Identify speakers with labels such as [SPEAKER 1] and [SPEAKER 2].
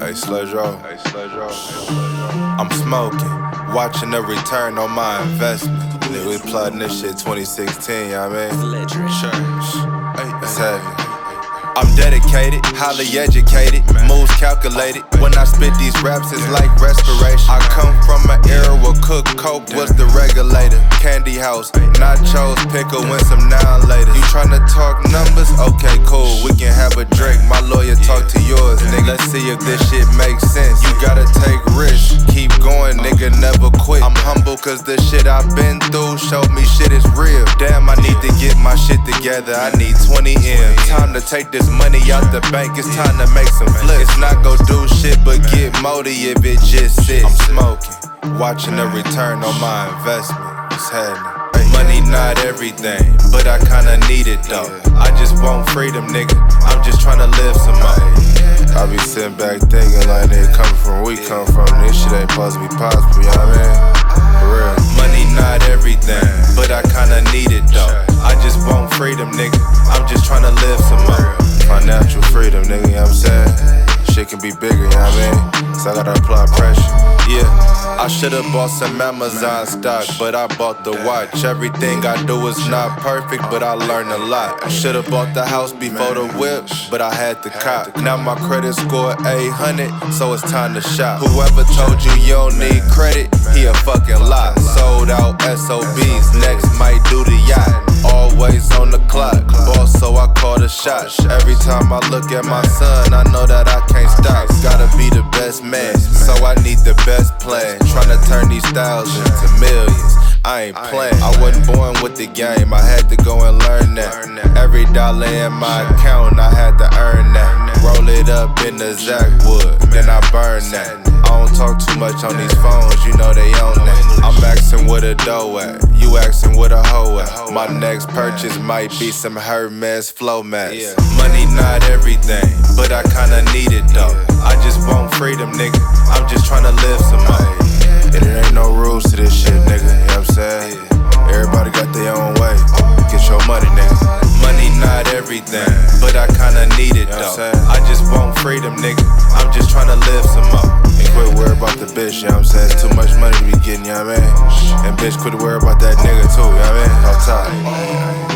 [SPEAKER 1] Hey, Sledro. I'm smoking, watching the return on my investment. Nigga, we plotting this shit 2016, you know what I mean? It's happening. I'm dedicated, highly educated, moves calculated. When I spit these raps, it's like respiration. I come from an era where Cook Coke was the regulator. Candy house, nachos, pickle, win some now later. You tryna talk numbers? Okay, cool, we can have a drink. My lawyer talk to yours, nigga. Let's see if this shit makes sense. You gotta take risks, keep going, nigga, never quit. I'm humble cause the shit I've been through showed me shit is real. Damn, I need to get my shit together, I need 20 M. Time to take this money out the bank, it's time to make some flips. It's not gon' do shit but get moldy if it just sits. I'm smoking, watching the return on my investment. It's happening. Money not everything, but I kinda need it though. I just want freedom, nigga, I'm just tryna live some more. I be sitting back thinking like, nigga, coming from where we come from, this shit ain't supposed to be possible, you know what I mean? For real. Money not everything, but I kinda need it though. I just want freedom, nigga, I'm just tryna live some more. Financial freedom, nigga, you know what I'm saying? Shit can be bigger, you know what I mean? So I gotta apply pressure. Yeah, I should've bought some Amazon stock, but I bought the watch. Everything I do is not perfect, but I learned a lot. I should've bought the house before the whip, but I had the cop. Now my credit score 800, so it's time to shop. Whoever told you you don't need credit, he a fucking lie. Sold out SOBs, next might do the yacht. Always on the clock, boss, so I call the shots. Every time I look at my son, I know that I can't stop. Gotta be the best man, so I need the best plan. Tryna turn these thousands to millions, I ain't playing. I wasn't born with the game, I had to go and learn that. Every dollar in my account, I had to earn that. Roll it up in the Zach wood, then I burn that. I don't talk too much on these phones, you know they own that. I'm asking where the dough at, you asking where the hoe at. My next purchase might be some Hermes flow mats. Money not everything, but I kinda need it though. I just want freedom, nigga, I'm just tryna live some more. And there ain't no rules to this shit, nigga, you know what I'm saying? Everybody got their own way, get your money, nigga. Money not everything, but I kinda need it though. I just want freedom, nigga, I'm just tryna live some more. And quit worry about the bitch, you know what I'm saying? It's too much money to be getting, you know what I mean? And bitch, quit worry about that nigga too, you know what I mean? I'm tired.